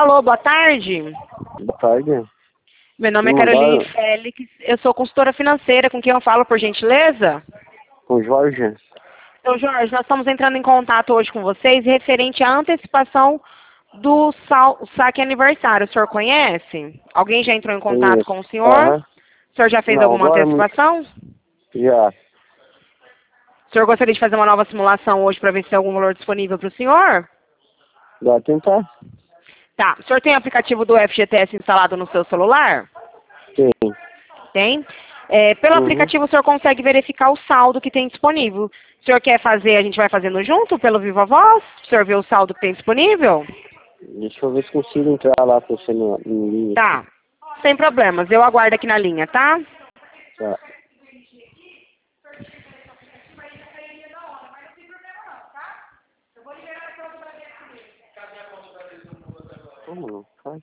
Alô, boa tarde. Boa tarde. Meu nome é Caroline Félix, eu sou consultora financeira, com quem eu falo, por gentileza? Com o Jorge. Então, Jorge, nós estamos entrando em contato hoje com vocês referente à antecipação do saque aniversário. O senhor conhece? Alguém já entrou em contato com o senhor? Aham. O senhor já fez Não, alguma agora antecipação? Já. O senhor gostaria de fazer uma nova simulação hoje para ver se tem algum valor disponível para o senhor? Dá tentar? Tá. O senhor tem o aplicativo do FGTS instalado no seu celular? Sim. Tem? Pelo aplicativo o senhor consegue verificar o saldo que tem disponível. O senhor quer fazer, a gente vai fazendo junto pelo Viva Voz? O senhor vê o saldo que tem disponível? Deixa eu ver se consigo entrar lá com você no linha. Tá. Sem problemas. Eu aguardo aqui na linha, tá? Tá. Como não faz?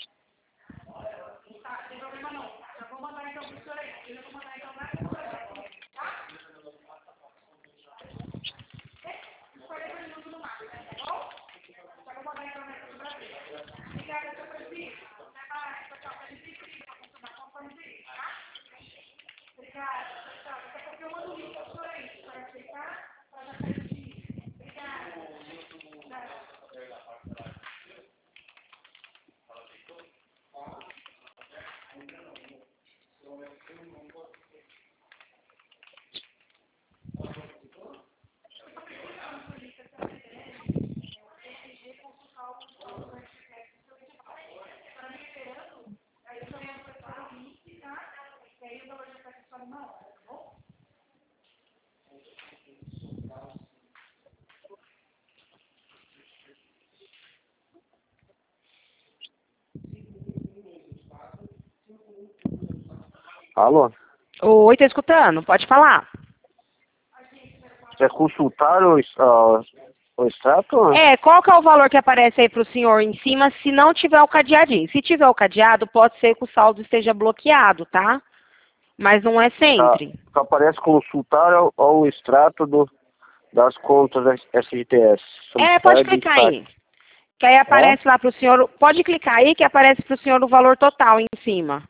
Alô? Oi, tá escutando? Pode falar. Quer consultar o extrato? Qual que é o valor que aparece aí para o senhor em cima se não tiver o cadeadinho? Se tiver o cadeado, pode ser que o saldo esteja bloqueado, tá? Mas não é sempre. Tá, aparece consultar ao extrato das contas da FGTS. Pode clicar aí. Que aí aparece lá para o senhor. Pode clicar aí que aparece para o senhor o valor total em cima.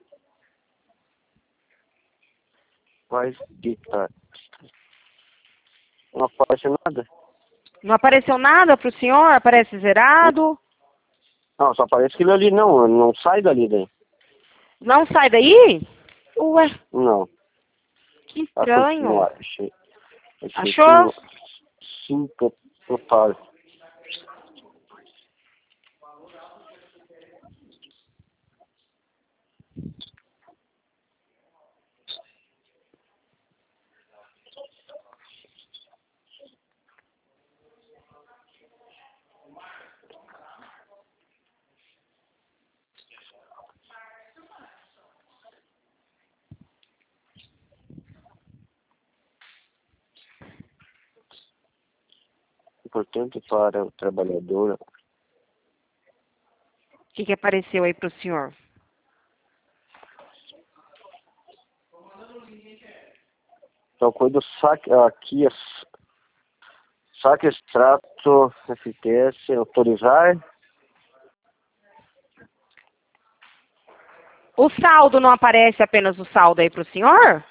Mas, não aparece nada? Não apareceu nada para o senhor? Aparece zerado? Não, só aparece aquilo ali, não sai dali daí. Não sai daí? Ué, Não. que estranho. Achei Achou? Sim, total. Importante para o trabalhador. O que apareceu aí para o senhor? Então, coisa do saque, aqui, saque extrato FTS, autorizar. O saldo não aparece apenas o saldo aí para o senhor?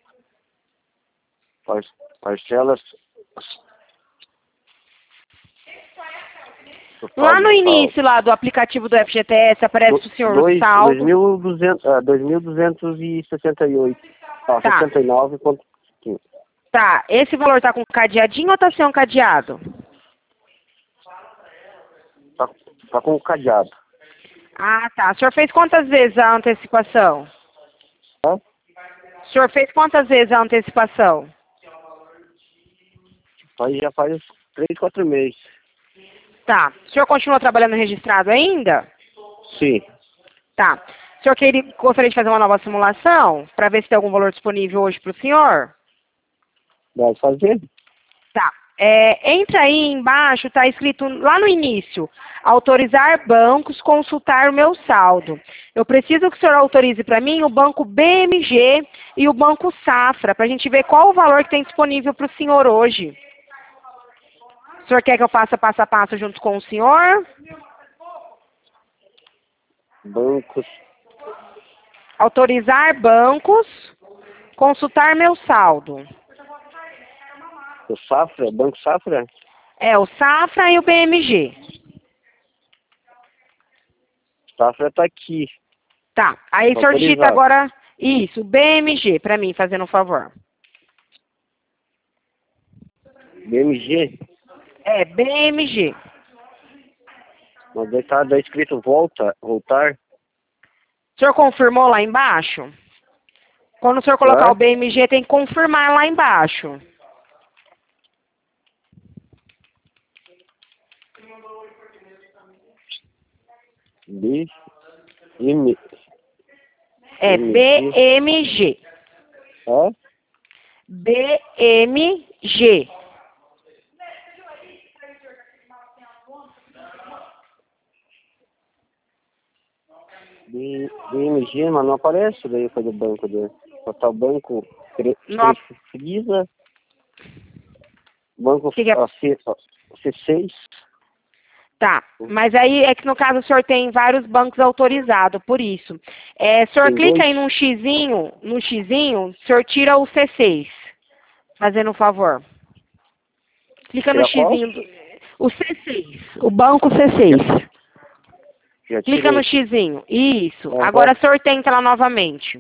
Parcelas. Lá no início lá do aplicativo do FGTS aparece para o senhor o saldo. 2.268. Tá. 69,15. Tá. Esse valor tá com cadeadinho ou tá sem um cadeado? Tá com o cadeado. Ah, tá. O senhor fez quantas vezes a antecipação? Tá? O senhor fez quantas vezes a antecipação? Já faz 3, 4 meses. Tá. O senhor continua trabalhando registrado ainda? Sim. Tá. O senhor gostaria de fazer uma nova simulação para ver se tem algum valor disponível hoje para o senhor? Deve fazer? Tá. Entra aí embaixo, tá escrito lá no início, autorizar bancos, consultar o meu saldo. Eu preciso que o senhor autorize para mim o banco BMG e o banco Safra, para a gente ver qual o valor que tem disponível para o senhor hoje. O senhor quer que eu faça passo a passo junto com o senhor? bancos. Autorizar bancos, consultar meu saldo. O Safra, Banco Safra? É o Safra e o BMG. Safra tá aqui. Tá, aí o senhor digita Autorizado. agora isso, BMG, para mim, fazendo um favor. BMG? É, BMG. Mas daí tá escrito voltar. O senhor confirmou lá embaixo? Quando o senhor colocar Hã? o BMG, tem que confirmar lá embaixo. É BMG. Hã? BMG. BMG, mas não aparece daí foi do banco dele. Só tá o banco Não, Frisa, banco que é? C6. Tá, mas aí é que no caso o senhor tem vários bancos autorizados, por isso. É, o senhor Tem clica dois? aí no xizinho, o senhor tira o C6, fazendo um favor. Clica no Tira qual? xizinho, o C6, o banco C6. Já Clica no tirei. xizinho, isso. Aham. Agora o senhor tenta lá novamente.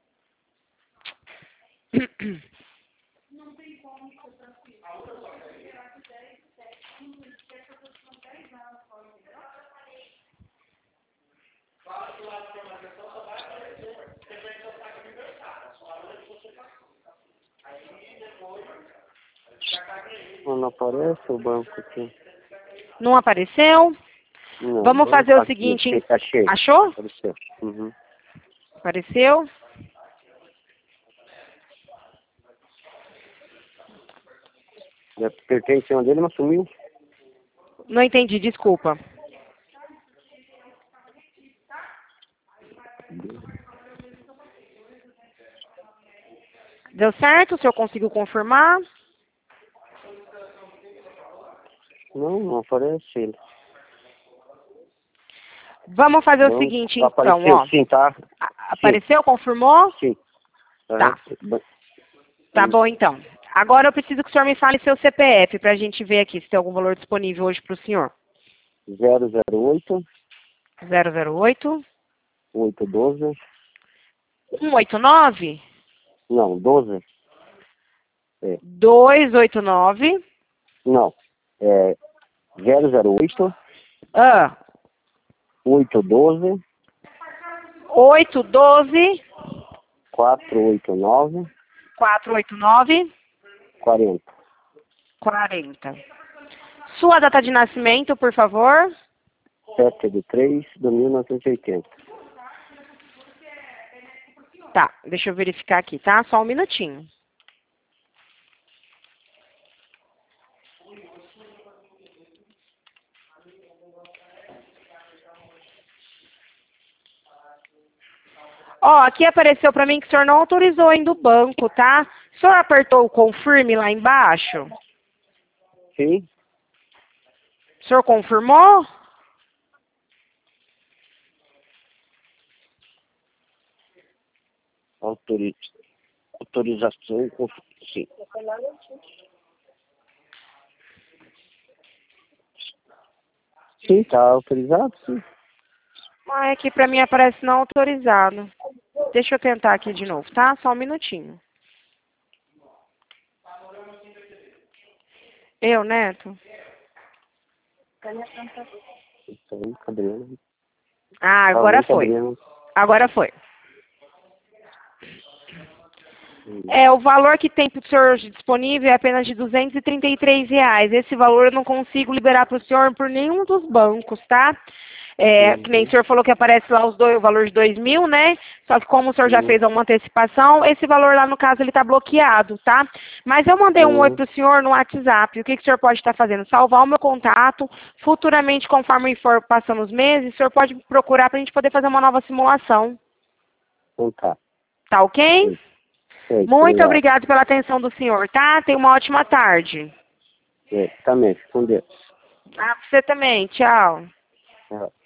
Não aparece o banco aqui. Não apareceu? Não, Vamos fazer o aqui, seguinte, achei. achou? Apareceu. Uhum. Apareceu? Eu apertei em cima dele, mas sumiu. Não entendi, desculpa. Deu certo? O senhor conseguiu confirmar? Não aparece ele. Vamos fazer o Banco, seguinte, então, apareceu, ó. sim, tá? Sim, Apareceu? Confirmou? sim. Tá. Tá bom, então. Agora eu preciso que o senhor me fale seu CPF para a gente ver aqui se tem algum valor disponível hoje para o senhor. 008 008 812. 189 Não, 12. 289 Não. 008 ah, 812 812 489 489 40. 40. Sua data de nascimento, por favor. 7/3/1980. Tá, deixa eu verificar aqui, tá? Só um minutinho. Ó, aqui apareceu para mim que o senhor não autorizou ainda o banco, tá? O senhor apertou o confirme lá embaixo? Sim. O senhor confirmou? Autorização. Sim. Sim, tá autorizado, sim. Ah, aqui para mim aparece não autorizado. Deixa eu tentar aqui de novo, tá? Só um minutinho. Eu, Neto? Então, Adriano. Ah, agora foi. Adriano. Agora foi. É, o valor que tem para o senhor disponível é apenas de R$ 233. Esse valor eu não consigo liberar para o senhor por nenhum dos bancos, tá? Que nem o senhor falou que aparece lá o valor de 2.000, né? Só que como o senhor já fez uma antecipação, esse valor lá no caso ele está bloqueado, tá? Mas eu mandei um oi para o senhor no WhatsApp. O que o senhor pode estar fazendo? Salvar o meu contato. Futuramente, conforme for passando os meses, o senhor pode procurar para a gente poder fazer uma nova simulação. Então tá. Tá ok? Muito obrigado pela atenção do senhor, tá? Tenha uma ótima tarde. Também, com Deus. Ah, você também. Tchau. Tchau.